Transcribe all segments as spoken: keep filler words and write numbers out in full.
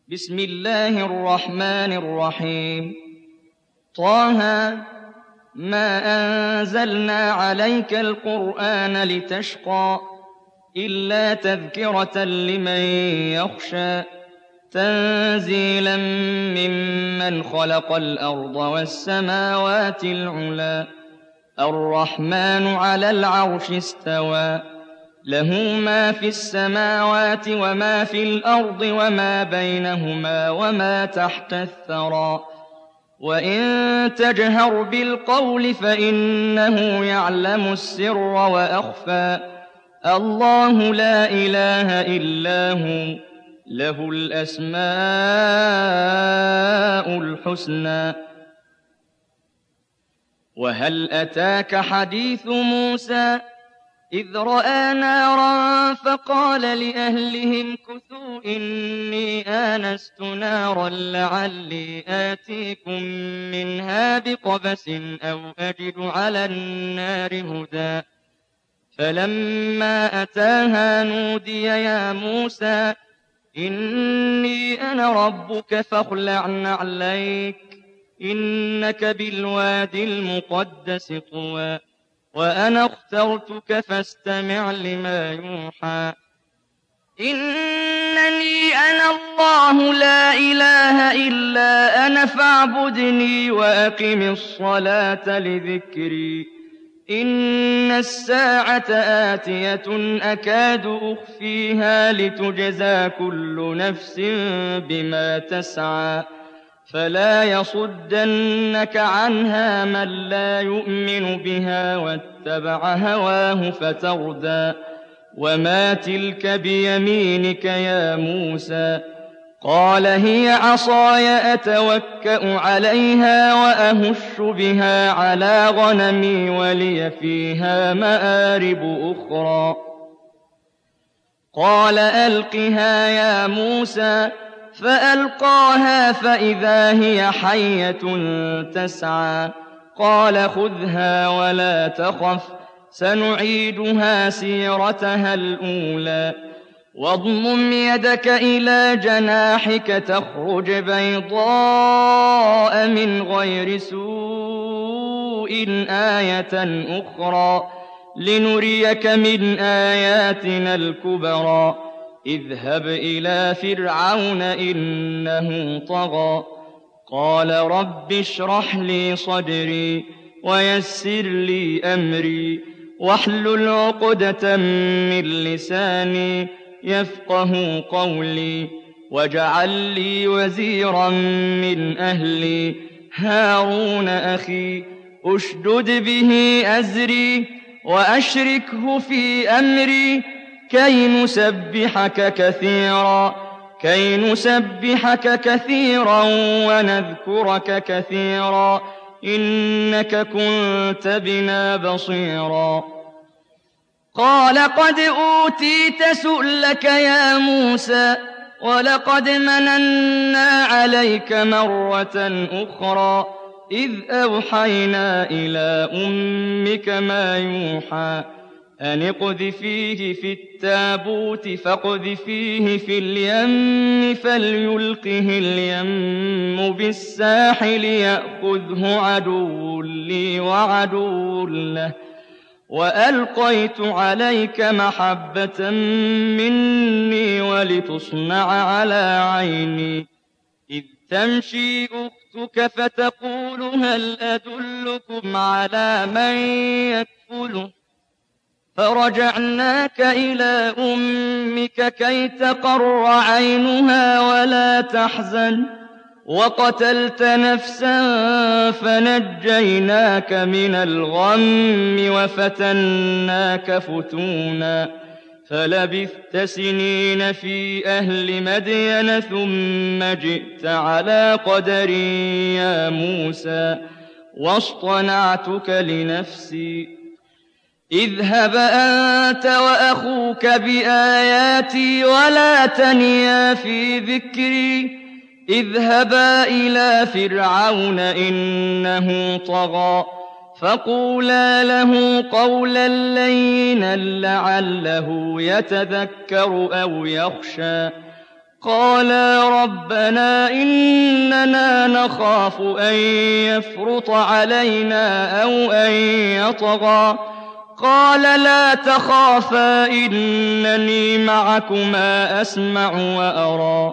بسم الله الرحمن الرحيم. طه ما أنزلنا عليك القرآن لتشقى إلا تذكرة لمن يخشى تنزيلا ممن خلق الأرض والسماوات العلى الرحمن على العرش استوى له ما في السماوات وما في الأرض وما بينهما وما تحت الثرى وإن تجهر بالقول فإنه يعلم السر وأخفى الله لا إله إلا هو له الأسماء الحسنى. وهل أتاك حديث موسى إذ رأى نارا فقال لأهلهم كثوا إني آنست نارا لعلي آتيكم منها بقبس أو أجد على النار هدى فلما أتاها نودي يا موسى إني أنا ربك فاخلع نعليك إنك بالوادي المقدس طوى وأنا اخترتك فاستمع لما يوحى إنني أنا الله لا إله إلا أنا فاعبدني وأقم الصلاة لذكري إن الساعة آتية أكاد أخفيها لتجزى كل نفس بما تسعى فلا يصدنك عنها من لا يؤمن بها واتبع هواه فتردى وما تلك بيمينك يا موسى قال هي عصاي أتوكأ عليها وأهش بها على غنمي ولي فيها مآرب أخرى قال ألقها يا موسى فألقاها فإذا هي حية تسعى قال خذها ولا تخف سنعيدها سيرتها الأولى واضمم يدك إلى جناحك تخرج بيضاء من غير سوء آية أخرى لنريك من آياتنا الكبرى اذهب إلى فرعون إنه طغى قال رب اشرح لي صدري ويسر لي أمري واحلل عقدة من لساني يفقه قولي واجعل لي وزيرا من أهلي هارون أخي أشدد به أزري وأشركه في أمري كي نسبحك كثيرا كي نسبحك كثيرا ونذكرك كثيرا إنك كنت بنا بصيرا قال قد أوتيت سؤلك يا موسى ولقد مننا عليك مرة أخرى إذ أوحينا إلى أمك ما يوحى أن اقذفيه في التابوت فاقذفيه في اليم فليلقه اليم بالساحل يأخذه عدو لي وعدو له وألقيت عليك محبة مني ولتصنع على عيني إذ تمشي أختك فتقول هل أدلكم على من يكفله فرجعناك إلى أمك كي تقر عينها ولا تحزن وقتلت نفسا فنجيناك من الغم وفتناك فتونا فلبثت سنين في أهل مدين ثم جئت على قدر يا موسى واصطنعتك لنفسي اذهب أنت وأخوك بآياتي ولا تنيا في ذكري اذهبا إلى فرعون إنه طغى فقولا له قولا لينا لعله يتذكر أو يخشى قالا ربنا إننا نخاف أن يفرط علينا أو أن يطغى قال لا تخافا إنني معكما أسمع وأرى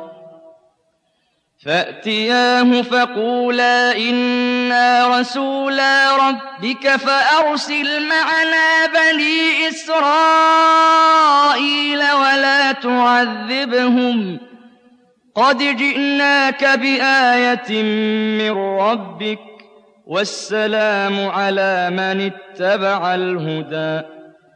فأتياه فقولا إنا رسولا ربك فأرسل معنا بني إسرائيل ولا تعذبهم قد جئناك بآية من ربك والسلام على من اتبع الهدى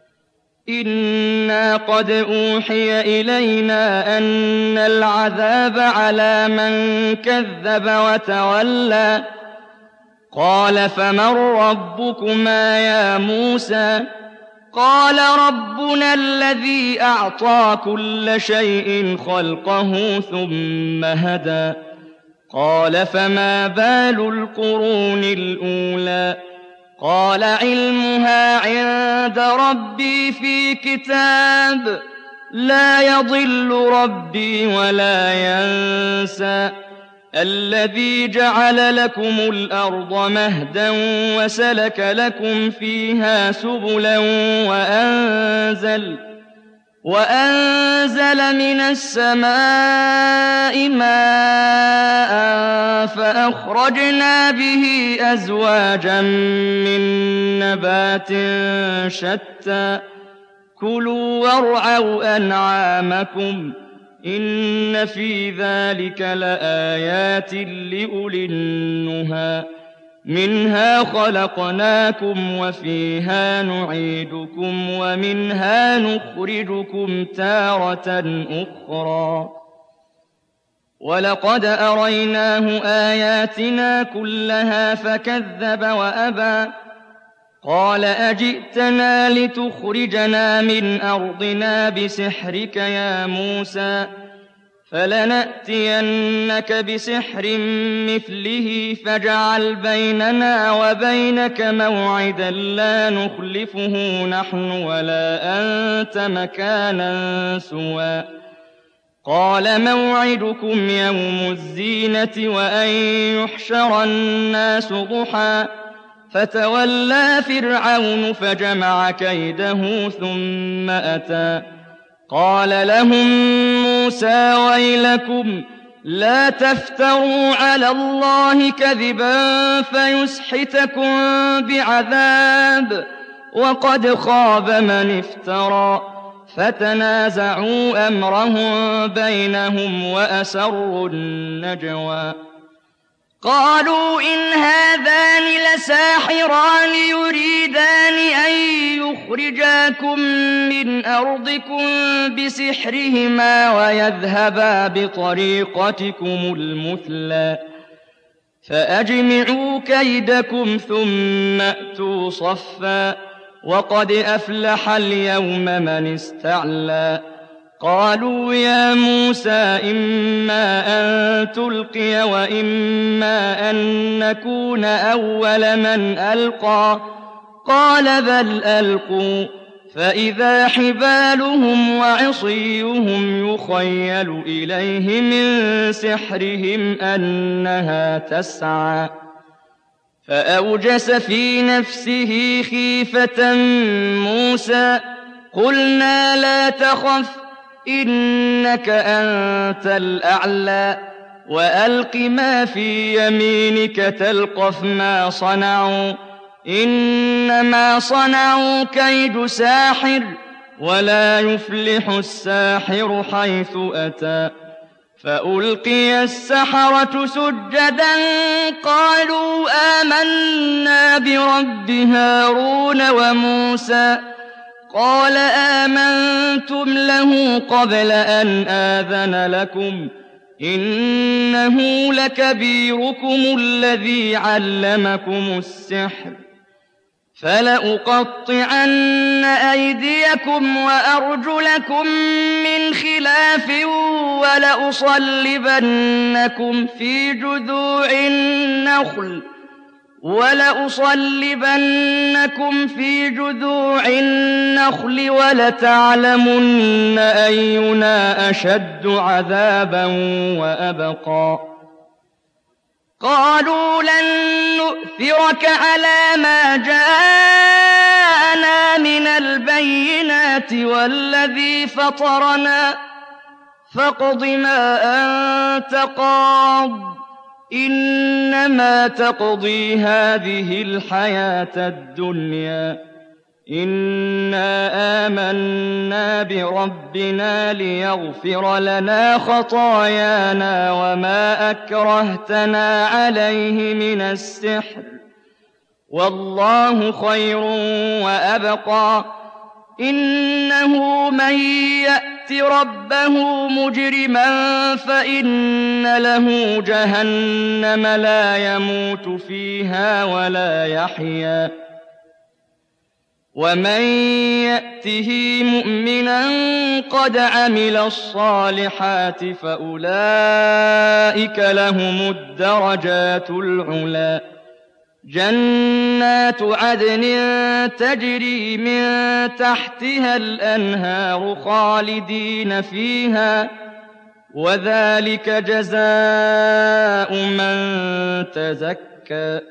إنا قد أوحي إلينا أن العذاب على من كذب وتولى قال فمن ربكما يا موسى قال ربنا الذي أعطى كل شيء خلقه ثم هدى قال فما بال القرون الأولى قال علمها عند ربي في كتاب لا يضل ربي ولا ينسى الذي جعل لكم الأرض مهدا وسلك لكم فيها سبلا وأنزل وأنزل من السماء ماء فأخرجنا به أزواجا من نبات شتى كلوا وارعوا أنعامكم إن في ذلك لآيات لأولي النهى منها خلقناكم وفيها نعيدكم ومنها نخرجكم تارة أخرى ولقد أريناه آياتنا كلها فكذب وأبى قال أجئتنا لتخرجنا من أرضنا بسحرك يا موسى فلنأتينك بسحر مثله فاجعل بيننا وبينك موعدا لا نخلفه نحن ولا أنت مكانا سوى قال موعدكم يوم الزينة وأن يحشر الناس ضحى فتولى فرعون فجمع كيده ثم أتى قال لهم موسى ويلكم لا تفتروا على الله كذبا فيسحتكم بعذاب وقد خاب من افترى فتنازعوا أمرهم بينهم وأسروا النجوى قالوا إن هذان لساحران يريدان أن يخرجاكم من أرضكم بسحرهما ويذهبا بطريقتكم المثلى فأجمعوا كيدكم ثم أتوا صفا وقد أفلح اليوم من استعلى قالوا يا موسى إما أن تلقي وإما أن نكون أول من ألقى قال بل ألقوا فإذا حبالهم وعصيهم يخيل إليه من سحرهم أنها تسعى فأوجس في نفسه خيفة موسى قلنا لا تخف إنك أنت الأعلى وألق ما في يمينك تلقف ما صنعوا إنما صنعوا كيد ساحر ولا يفلح الساحر حيث أتى فألقي السحرة سجدا قالوا آمنا برب هارون وموسى قال آمنتم له قبل أن آذن لكم إنه لكبيركم الذي علمكم السحر فلأقطعن أيديكم وأرجلكم من خلاف ولأصلبنكم في جذوع النخل وَلَأُصَلِّبَنَّكُمْ فِي جُذُوعِ النَّخْلِ وَلَتَعْلَمُنَّ أَيُّنَا أَشَدُّ عَذَابًا وَأَبْقَىٰ قَالُوا لَن نُّؤْثِرَكَ عَلَىٰ مَا جَاءَنَا مِنَ الْبَيِّنَاتِ وَالَّذِي فَطَرَنَا فَاقْضِ مَا أَنتَ قَاضٍ إِنَّمَا تَقْضِي هَٰذِهِ الْحَيَاةَ الدُّنْيَا إِنَّا آمَنَّا بِرَبِّنَا لِيَغْفِرَ لَنَا خَطَايَانَا وَمَا أَكْرَهْتَنَا عَلَيْهِ مِنَ السِّحْرِ وَاللَّهُ خَيْرٌ وَأَبْقَىٰ إِنَّهُ مَن يَأْتِ رَبَّهُ مُجْرِمًا فَإِنَّ لَهُ جَهَنَّمَ لَا يَمُوتُ فِيهَا وَلَا يَحْيَىٰ وَمَن يَأْتِهِ مُؤْمِنًا قَدْ عَمِلَ الصَّالِحَاتِ فَأُولَٰئِكَ لَهُمُ الدَّرَجَاتُ الْعُلَىٰ جَنَّاتُ عَدْنٍ تَجْرِي مِن تَحْتِهَا الْأَنْهَارُ خَالِدِينَ فِيهَا وَذَٰلِكَ جَزَاءُ مَن تَزَكَّىٰ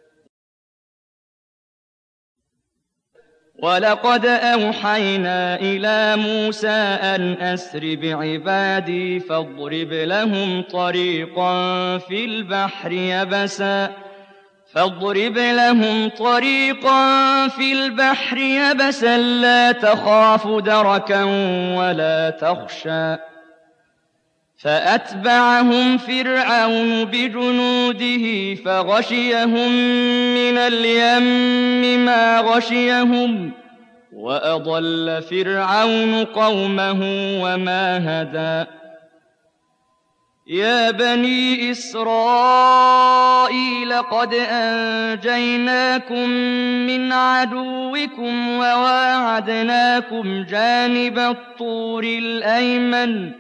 وَلَقَدْ أَوْحَيْنَا إِلَىٰ مُوسَىٰ أَنْ أَسْرِ بِعِبَادِي فاضرب لهم طريقا في البحر يبسا فاضرب لهم طريقا في البحر يبسا لا تخاف دركا ولا تخشى فأتبعهم فرعون بجنوده فغشيهم من اليم ما غشيهم وأضل فرعون قومه وما هدى يا بني إسرائيل قد أنجيناكم من عدوكم وواعدناكم جانب الطور الأيمن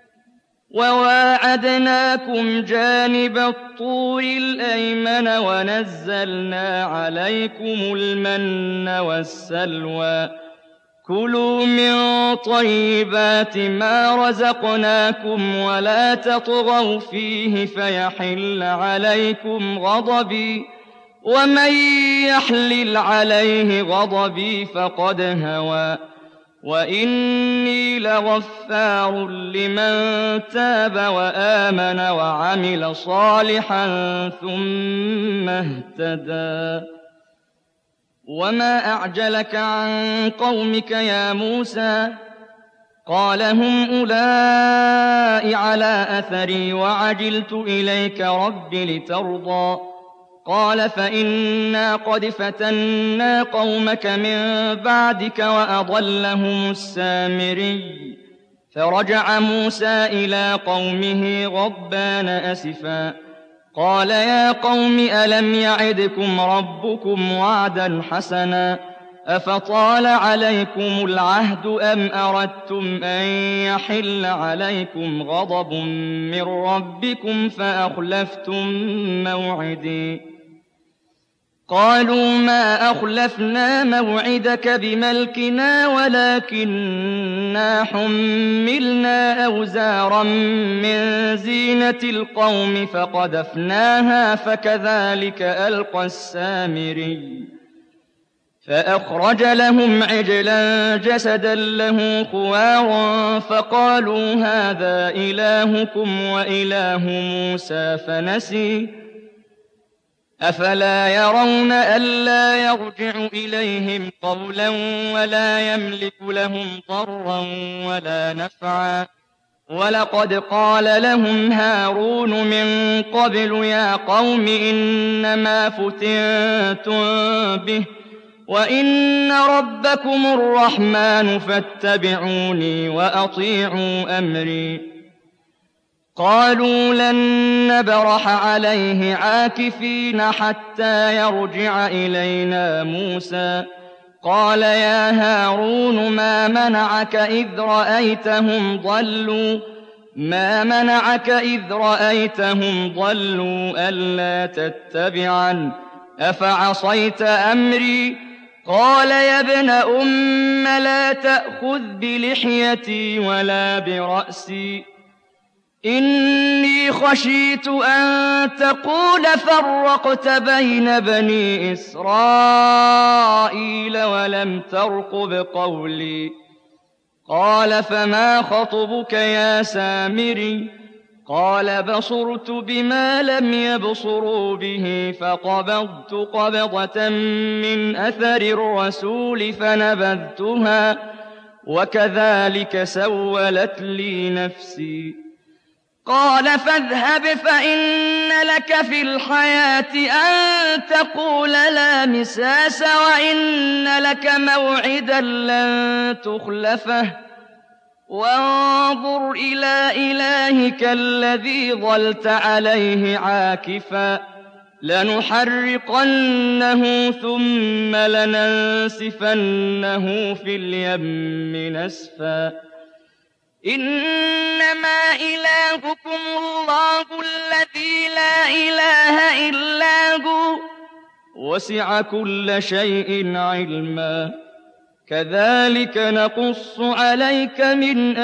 وواعدناكم جانب الطور الأيمن ونزلنا عليكم المن والسلوى كلوا من طيبات ما رزقناكم ولا تطغوا فيه فيحل عليكم غضبي ومن يحلل عليه غضبي فقد هوى وإني لغفار لمن تاب وآمن وعمل صالحا ثم اهتدى وما أعجلك عن قومك يا موسى قال هم أولئك على أثري وعجلت إليك رب لترضى قال فإنا قد فتنا قومك من بعدك وأضلهم السامري فرجع موسى إلى قومه غضبان أسفا قال يا قوم ألم يعدكم ربكم وعدا حسنا أفطال عليكم العهد أم أردتم أن يحل عليكم غضب من ربكم فأخلفتم موعدي قالوا ما أخلفنا موعدك بملكنا ولكننا حملنا أوزارا من زينة القوم فقذفناها فكذلك ألقى السامري فأخرج لهم عجلا جسدا له خوار فقالوا هذا إلهكم وإله موسى فنسي أفلا يرون ألا يرجع إليهم قولا ولا يملك لهم ضرا ولا نفعا ولقد قال لهم هارون من قبل يا قوم إنما فتنتم به وإن ربكم الرحمن فاتبعوني وأطيعوا أمري قالوا لن نبرح عليه عاكفين حتى يرجع إلينا موسى قال يا هارون ما منعك إذ رأيتهم ضلوا ما منعك إذ رأيتهم ضلوا ألا تتبعن أفعصيت أمري؟ قال يا ابن أم لا تأخذ بلحيتي ولا برأسي، إني خشيت أن تقول فرقت بين بني إسرائيل ولم ترقب قولي. قال فما خطبك يا سامري؟ قال بصرت بما لم يبصروا به فقبضت قبضة من أثر الرسول فنبذتها وكذلك سولت لي نفسي. قال فاذهب فإن لك في الحياة أن تقول لا مساس وإن لك موعدا لن تخلفه وانظر إلى إلهك الذي ظلت عليه عاكفا لنحرقنه ثم لننسفنه في اليم نسفا. إنما إلهكم الله الذي لا إله إلا هو وسع كل شيء علما. كذلك نقص عليك من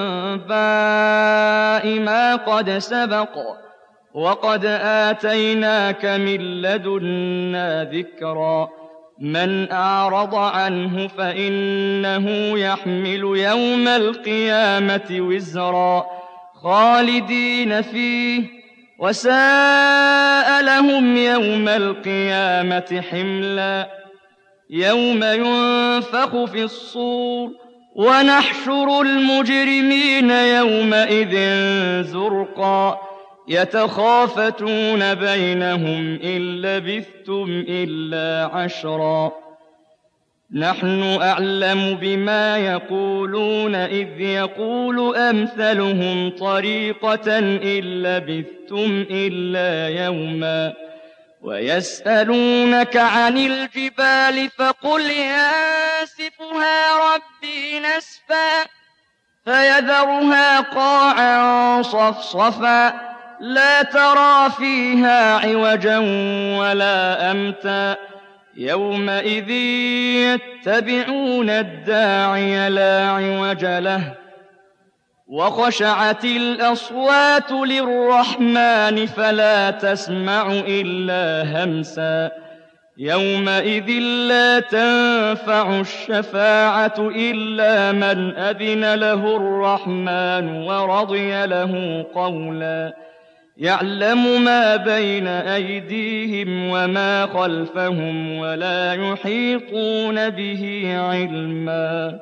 أنباء ما قد سبق وقد آتيناك من لدنا ذكرا. من أعرض عنه فإنه يحمل يوم القيامة وزرا خالدين فيه وساء لهم يوم القيامة حملا. يوم ينفخ في الصور ونحشر المجرمين يومئذ زرقا يتخافتون بينهم إن لبثتم إلا عشرا. نحن أعلم بما يقولون إذ يقول أمثلهم طريقة إن لبثتم إلا يوما. ويسألونك عن الجبال فقل ينسفها ربي نسفا فيذرها قاعا صفصفا لا ترى فيها عوجا ولا أمتا. يومئذ يتبعون الداعي لا عوج له وخشعت الأصوات للرحمن فلا تسمع إلا همسا. يومئذ لا تنفع الشفاعة إلا من أذن له الرحمن ورضي له قولا. يعلم ما بين أيديهم وما خلفهم ولا يحيطون به علما.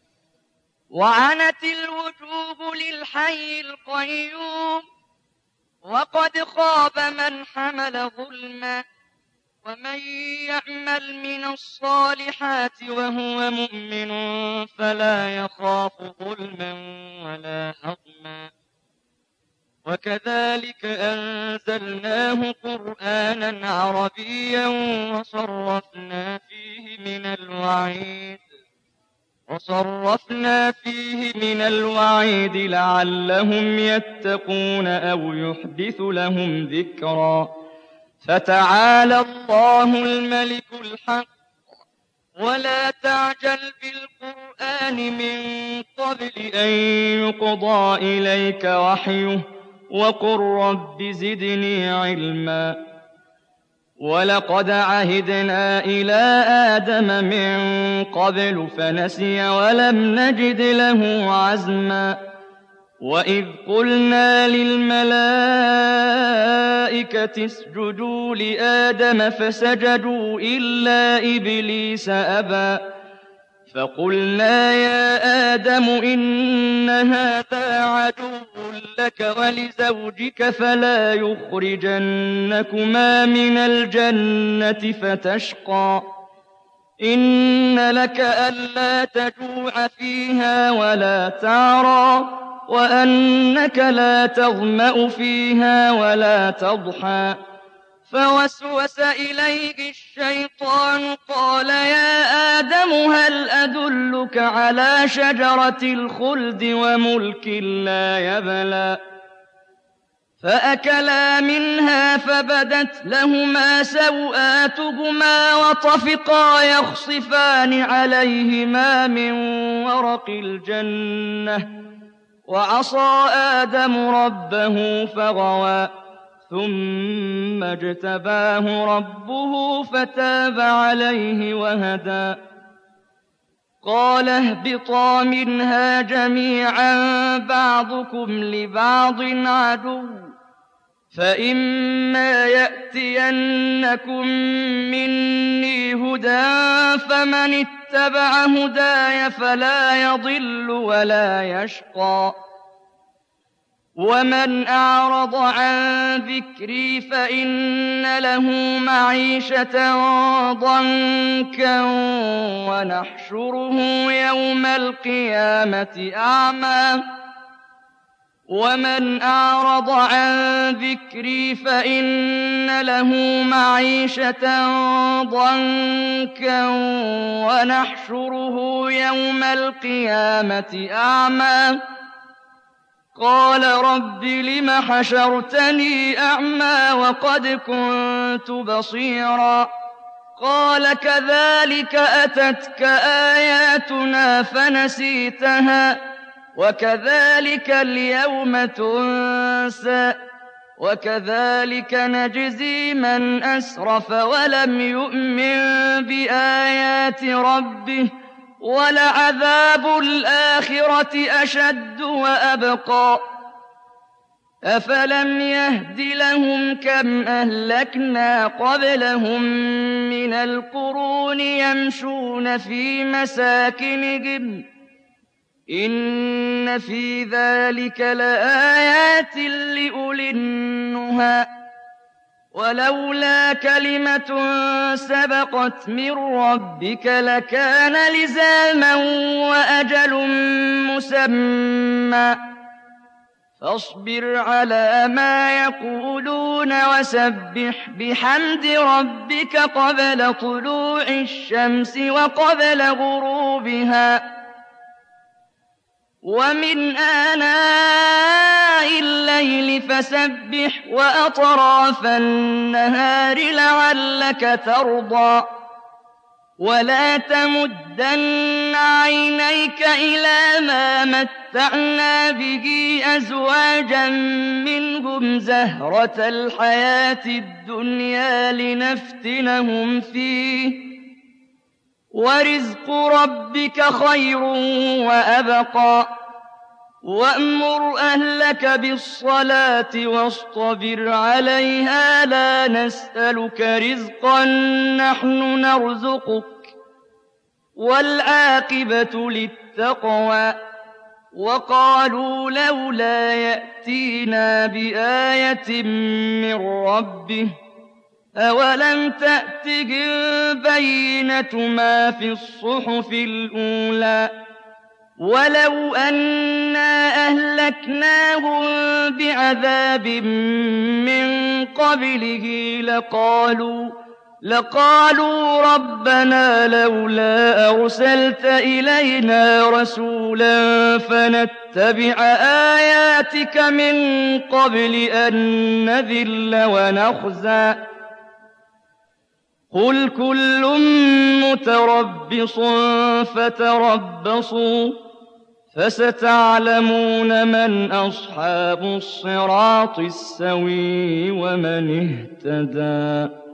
وعنت الوجوه للحي القيوم وقد خاب من حمل ظلما. ومن يعمل من الصالحات وهو مؤمن فلا يخاف ظلما ولا هضما. وكذلك أنزلناه قرآنا عربيا وصرفنا فيه من الوعيد وصرفنا فيه من الوعيد لعلهم يتقون أو يحدث لهم ذكرا. فتعالى الله الملك الحق ولا تعجل بالقرآن من قبل أن يقضى إليك وحيه وقل رب زدني علما. ولقد عهدنا إلى آدم من قبل فنسي ولم نجد له عزما. وإذ قلنا للملائكة اسجدوا لآدم فسجدوا إلا إبليس أبى فقلنا يا آدم إن هذا عدو لك ولزوجك فلا يخرجنكما من الجنة فتشقى. إن لك ألا تجوع فيها ولا تعرى وأنك لا تظمأ فيها ولا تضحى. فوسوس إليه الشيطان قال يا آدم هل أدلك على شجرة الخلد وملك لا يبلى. فأكلا منها فبدت لهما سوآتهما وطفقا يخصفان عليهما من ورق الجنة وعصى آدم ربه فغوى ثم اجتباه ربه فتاب عليه وهدى قال اهبطا منها جميعا بعضكم لبعض عدو فإما يأتينكم مني هدى فمن اتبع هداي فلا يضل ولا يشقى ومن أعرض عن ذكري فإن له معيشة ضنكا ونحشره يوم القيامة أعمى ومن أعرض عن ذكري فإن له معيشة ضنكا ونحشره يوم القيامة أعمى قال رب لم حشرتني أعمى وقد كنت بصيرا قال كذلك أتتك آياتنا فنسيتها وكذلك اليوم تنسى وكذلك نجزي من أسرف ولم يؤمن بآيات ربه ولعذاب الآخرة أشد وأبقى أفلم يهد لهم كم أهلكنا قبلهم من القرون يمشون في مساكنهم إن في ذلك لآيات لأولي النهى ولولا كلمة سبقت من ربك لكان لزاما وأجل مسمى فاصبر على ما يقولون وسبح بحمد ربك قبل طلوع الشمس وقبل غروبها ومن آناء الليل فسبح وأطراف النهار لعلك ترضى ولا تمدن عينيك إلى ما متعنا به أزواجا منهم زهرة الحياة الدنيا لنفتنهم فيه ورزق ربك خير وأبقى وأمر أهلك بالصلاة واصطبر عليها لا نسألك رزقا نحن نرزقك والعاقبة للتقوى وقالوا لولا يأتينا بآية من ربه أولم تأتهم بينة ما في الصحف الأولى ولو أنا أهلكناهم بعذاب من قبله لقالوا لقالوا ربنا لولا أرسلت إلينا رسولا فنتبع آياتك من قبل أن نذل ونخزى قل كل متربص فتربصوا فستعلمون من أصحاب الصراط السوي ومن اهتدى